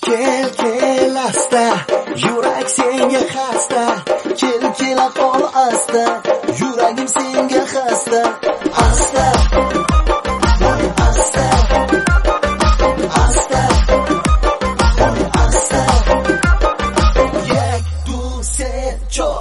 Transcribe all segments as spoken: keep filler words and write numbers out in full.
kel kel asta, yurak senga xasta. Kel kela qol asta, yuragim senga xasta. Asta, asta, asta, asta. Yak du sen chor.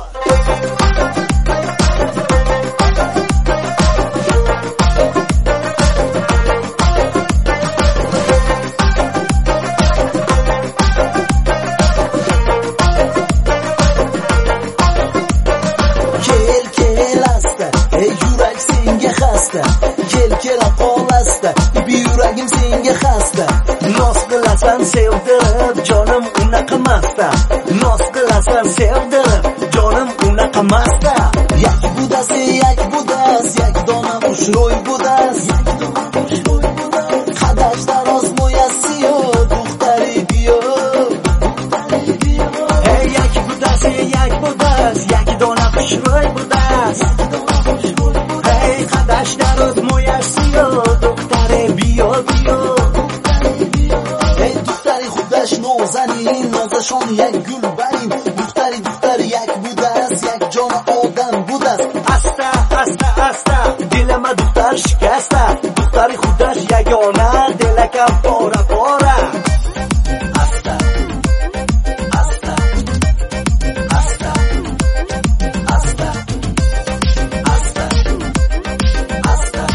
Kel kela qol asta, ibi yuragim senga xasta. Noz qilasan sevdirib, jonim unaqa masta. Noz qilasan sevdirib, jonim unaqa masta. Yak budas, yak budas, yak dona ushroy budas. Qadash daroz moyasiyo, duxtari biyo. Hey yak budas, yak budas, yak dona ushroy budas. Hey qadash daroz moyasiyo, duxtari biyo biyo. Hey duxtari xudash nozanin, nozashon yak gulbarin. Duxtari duxtari yak budas, yak jona odam budas. Asta asta asta, dilama duxtar shikasta. Duxtari xudash yagona, dilakam pora pora. Asta asta asta asta asta asta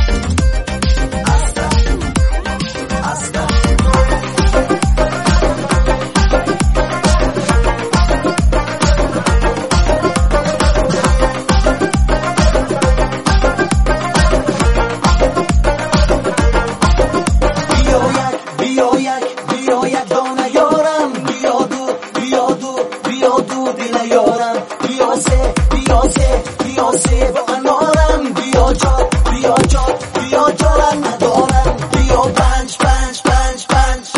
asta asta. Biyoyak, biyoyak dona yoram, biyodu, biyodu, biyodu dila yoram. Biyose, biyose, biyose bu anoram. Biyojot, biyojot, biyojoran nadoram. Biyo punch, punch, punch, punch.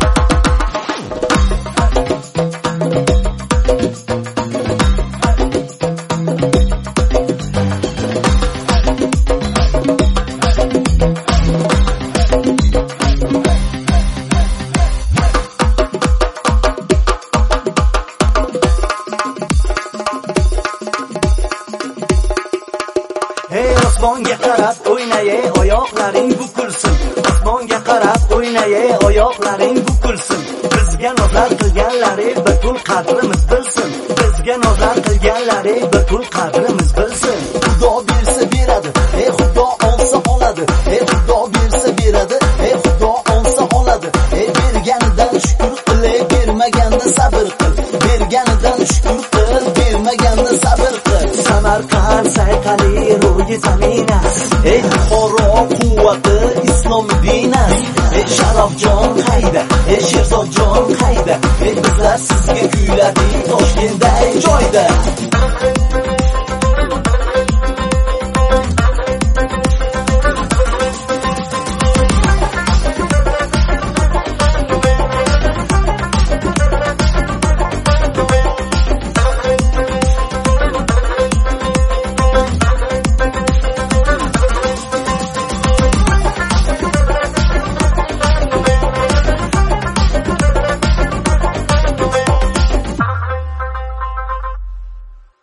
Hey osmonga qarab o'ynaye, oyoqlaring bukilsin. Osmonga qarab o'ynaye, oyoqlaring bukilsin. Bizga nozar qilganlari butul qadrimiz bilsin. Bizga nozar qilganlari butul qadrimiz bilsin. Xudo bersa beradi, ey Xudo olsa oladi. Ey Xudo bersa beradi, ey Xudo olsa oladi. Ey berganidan shukr qil, bermaganda sabr qil. Berganidan shukr qil, bermaganda sabr qil. Samarqand sayqali ro'yi zamina, ey Buxoro quvvati islom dina. Ey Sharofjon qayda, ey Sherzodjon qayda. Ey bizlar sizga kuyladik Toshkentday joyda.